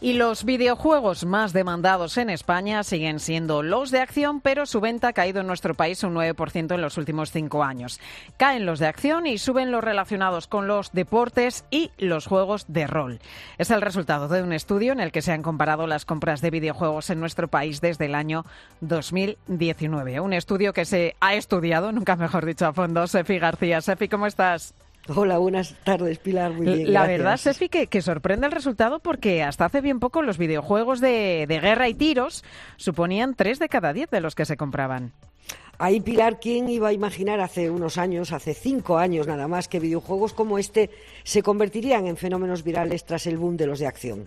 Y los videojuegos más demandados en España siguen siendo los de acción, pero su venta ha caído en nuestro país un 9% en los últimos 5 años. Caen los de acción y suben los relacionados con los deportes y los juegos de rol. Es el resultado de un estudio en el que se han comparado las compras de videojuegos en nuestro país desde el año 2019. Un estudio que se ha estudiado, nunca mejor dicho, a fondo. Sefi García. Sefi, ¿cómo estás? Hola, buenas tardes, Pilar. Muy bien, La gracias. verdad, Sefi, que sorprende el resultado porque hasta hace bien poco los videojuegos de guerra y tiros suponían 3 de cada 10 de los que se compraban. Ahí, Pilar, ¿quién iba a imaginar hace unos años, hace 5 años nada más, que videojuegos como este se convertirían en fenómenos virales tras el boom de los de acción?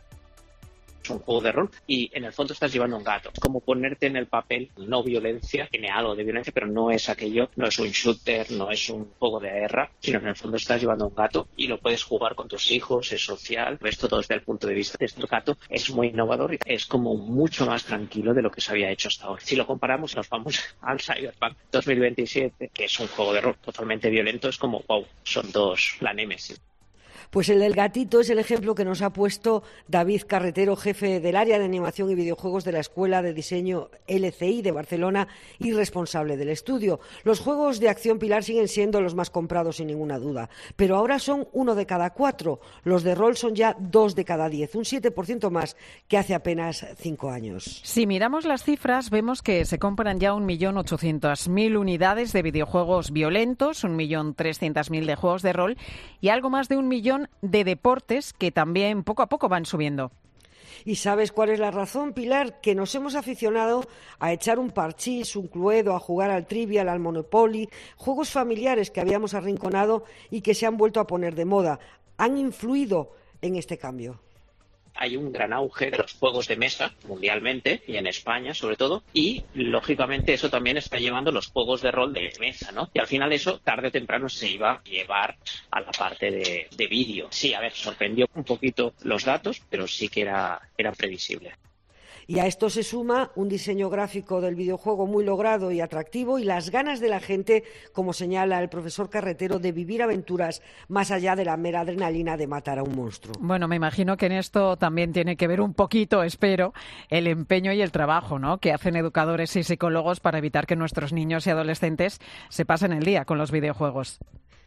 Es un juego de rol y en el fondo estás llevando un gato. Es como ponerte en el papel, no violencia, tiene algo de violencia, pero no es aquello, no es un shooter, no es un juego de guerra, sino que en el fondo estás llevando un gato y lo puedes jugar con tus hijos, es social, ves todo desde el punto de vista de este gato, es muy innovador y es como mucho más tranquilo de lo que se había hecho hasta ahora. Si lo comparamos, nos vamos al Cyberpunk 2027, que es un juego de rol totalmente violento, es como, wow, son dos, la némesis. Pues el del gatito es el ejemplo que nos ha puesto David Carretero, jefe del área de animación y videojuegos de la Escuela de Diseño LCI de Barcelona y responsable del estudio. Los juegos de acción, Pilar, siguen siendo los más comprados sin ninguna duda, pero ahora son 1 de cada 4. Los de rol son ya 2 de cada 10, un 7% más que hace apenas 5 años. Si miramos las cifras, vemos que se compran ya 1.800.000 unidades de videojuegos violentos, 1.300.000 de juegos de rol y algo más de 1 millón de deportes que también poco a poco van subiendo. ¿Y sabes cuál es la razón, Pilar? Que nos hemos aficionado a echar un parchís, un cluedo, a jugar al Trivial, al Monopoly, juegos familiares que habíamos arrinconado y que se han vuelto a poner de moda. Han influido en este cambio. Hay un gran auge de los juegos de mesa mundialmente y en España sobre todo y lógicamente eso también está llevando los juegos de rol de mesa, ¿no? Y al final eso tarde o temprano se iba a llevar a la parte de vídeo. Sí, a ver, sorprendió un poquito los datos, pero sí que era previsible. Y a esto se suma un diseño gráfico del videojuego muy logrado y atractivo y las ganas de la gente, como señala el profesor Carretero, de vivir aventuras más allá de la mera adrenalina de matar a un monstruo. Bueno, me imagino que en esto también tiene que ver un poquito, espero, el empeño y el trabajo, ¿no?, que hacen educadores y psicólogos para evitar que nuestros niños y adolescentes se pasen el día con los videojuegos.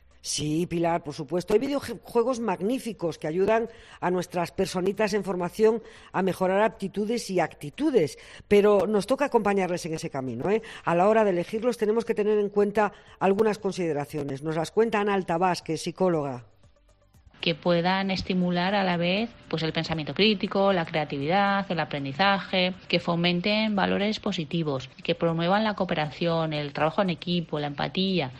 Sí, Pilar, por supuesto. Hay videojuegos magníficos que ayudan a nuestras personitas en formación a mejorar aptitudes y actitudes, pero nos toca acompañarles en ese camino, ¿eh? A la hora de elegirlos tenemos que tener en cuenta algunas consideraciones. Nos las cuenta Ana Altabás, que es psicóloga. Que puedan estimular a la vez pues el pensamiento crítico, la creatividad, el aprendizaje, que fomenten valores positivos, que promuevan la cooperación, el trabajo en equipo, la empatía.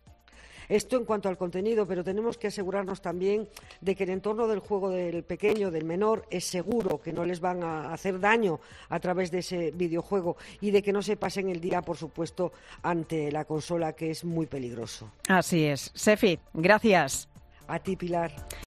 Esto en cuanto al contenido, pero tenemos que asegurarnos también de que el entorno del juego del pequeño, del menor, es seguro, que no les van a hacer daño a través de ese videojuego y de que no se pasen el día, por supuesto, ante la consola, que es muy peligroso. Así es. Sefi, gracias. A ti, Pilar.